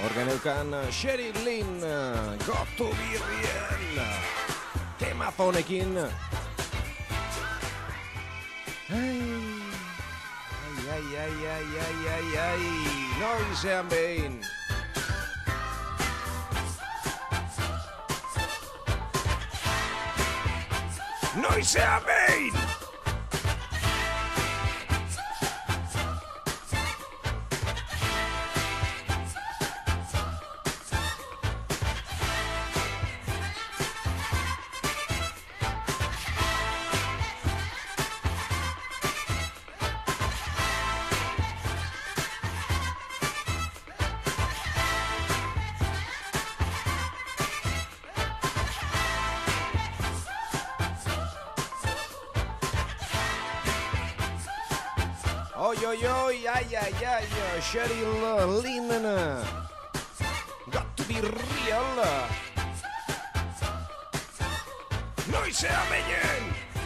Horgen eukan Sherry Lynn, Got to be real, temazo honekin. Ai, ai, ai, ai, ai, ai, ai, noizean behin. Noizean behin! Oi, oi, oi, ai, ai, ai, Cheryl Lynn, Got to be real. Noizea beinen!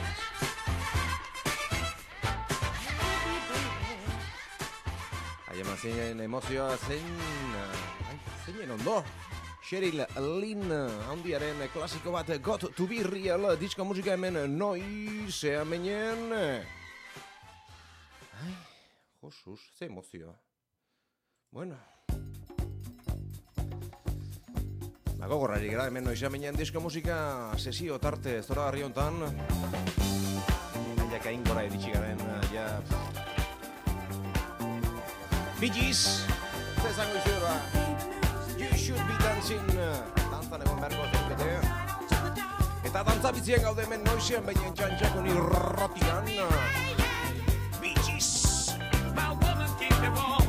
Haieman zeinen emozioa zein... Ai, zeinen ondo. Cheryl Lynn, handiaren klasiko bat, Got to be real, diska musika hemen noizea beinen. Ai, Josus, ze emozioa. Bueno. Nago gorrari gara, hemen noizea menean disko musika sesio tarte zoragarri hontan. Aiak hain gora editsi garen, ja... Bee Gees, ze zango izu ba. You should be dancing. Dantzan egon beharko zeukete. Eta dantzabitzien gaude hemen noizean baina txantxakon irratian. Bee Gees. My woman keep me warm.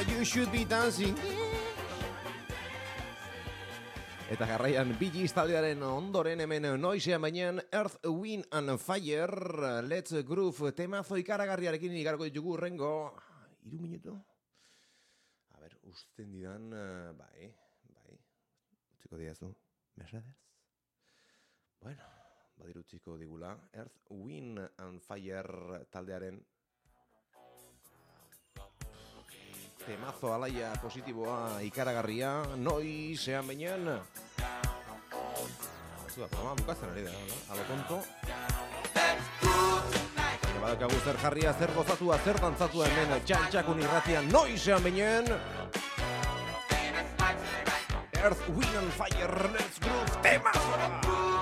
You Should Be Dancing. Eta jarraian Bee Gees taldearen ondoren hemen noizean bainan Earth, Wind and Fire, Let's Groove temazo ikaragarriarekin igarko ditugu urrengo hiru minutu. A ber, uzten didan, uh, bai, bai, utziko diazu, mesedez. Bueno, badir utziko digula, Earth, Wind and Fire taldearen temazo alaia positiboa ikaragarria, noizean bainan. Zua, programa bukatzen ari da, no? Alo tonto. Badakagu zer jarria, zer gozatua, zer dantzatua hemen txantxakun irratian noizean bainan. Earth, Wind and Fire, Let's Groove, temazo!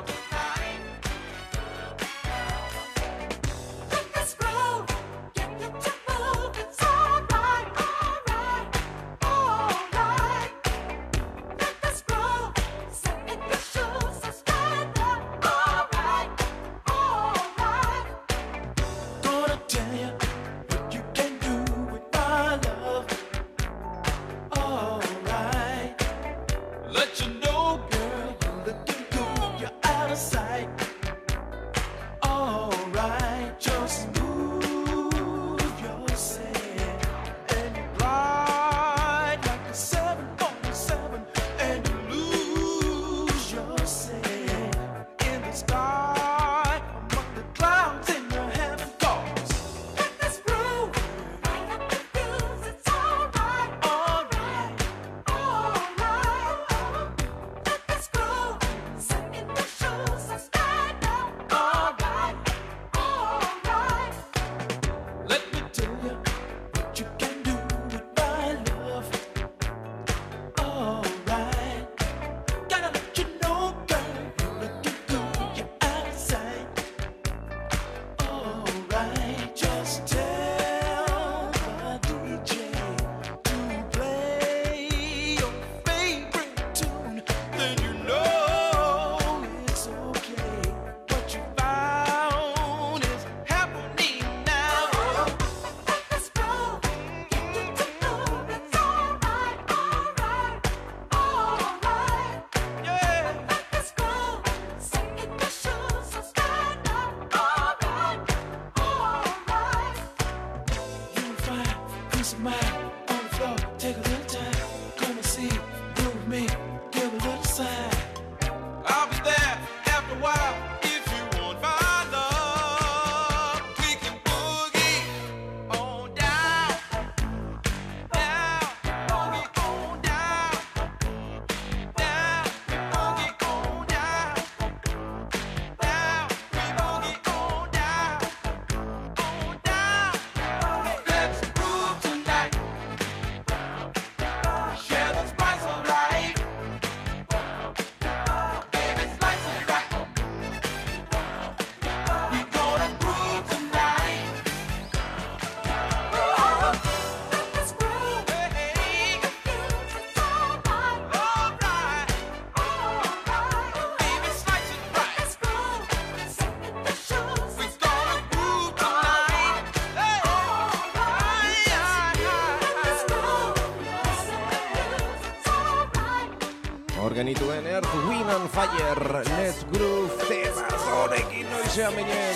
Genituen Earth, Wind and Fire, Let's Groove, temazorekin noizean binen.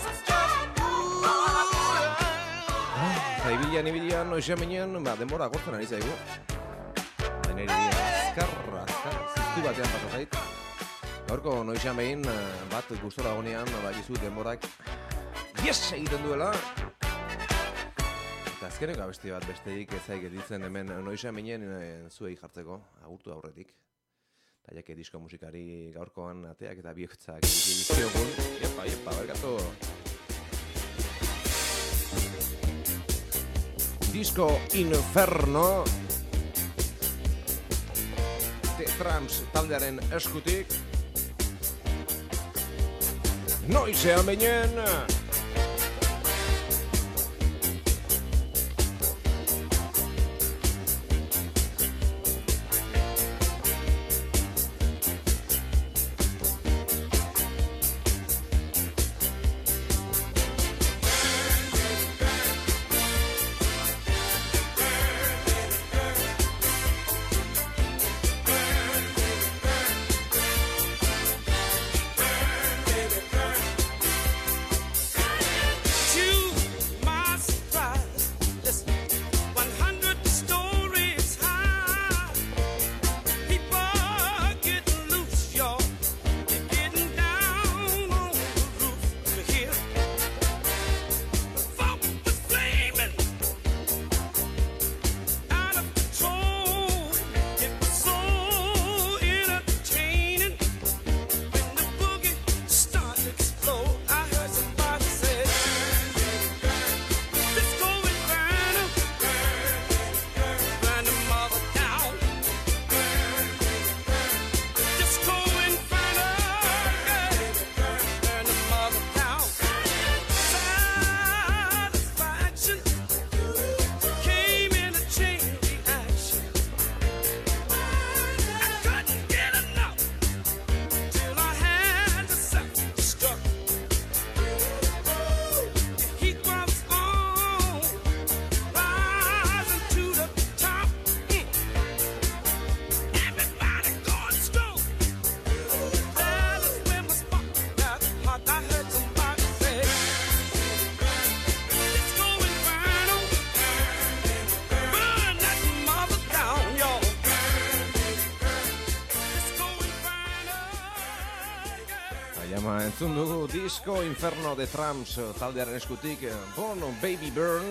Zaibilan, ibilian, noizean binen, ba, denbora agortzen ari zaigu. Deneri azkarra, azkarra, ziztu batean pasa zait. Gaurko noizean behin, bat gustora gonean, ba, gizu denborak yes egiten duela. Eta azkeneko abesti bat besteik ezaik editzen hemen noizean binen zuei jartzeko, agurtu aurretik. Eta jake disko musikari gaurkoan ateak eta bihotzak dizkiogun. Iepa, iepa, berkatu. Disco Inferno. The Tramps taldearen eskutik. Noizean beinen. entzun dugu Disco Inferno de Trams taldearen eskutik Born Baby Burn.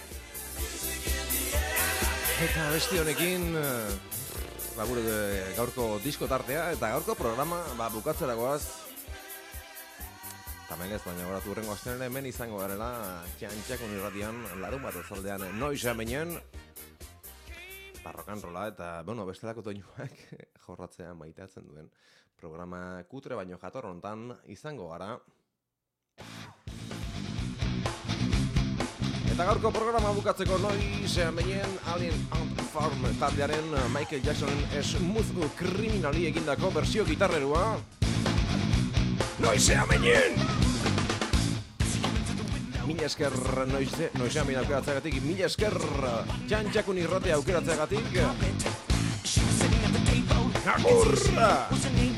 Eta beste honekin ba, gure gaurko disko tartea eta gaurko programa ba, bukatzeragoaz. Tamen ez, baina goratu hurrengo astean hemen izango garela Txantxakun irratian larun bat azaldean noiz hemen barrokan rola eta, bueno, bestelako toinuak jorratzea maiteatzen duen programa kutre baino jator hontan izango gara. Eta gaurko programa bukatzeko noiz hemen Alien Ant Farm taldearen Michael Jacksonen Smooth Criminali egindako bersio gitarrerua. Noiz hemen! Mila esker noize, noizean bine aukeratzeagatik, mila esker Txantxakun irratea aukeratzeagatik. Agur!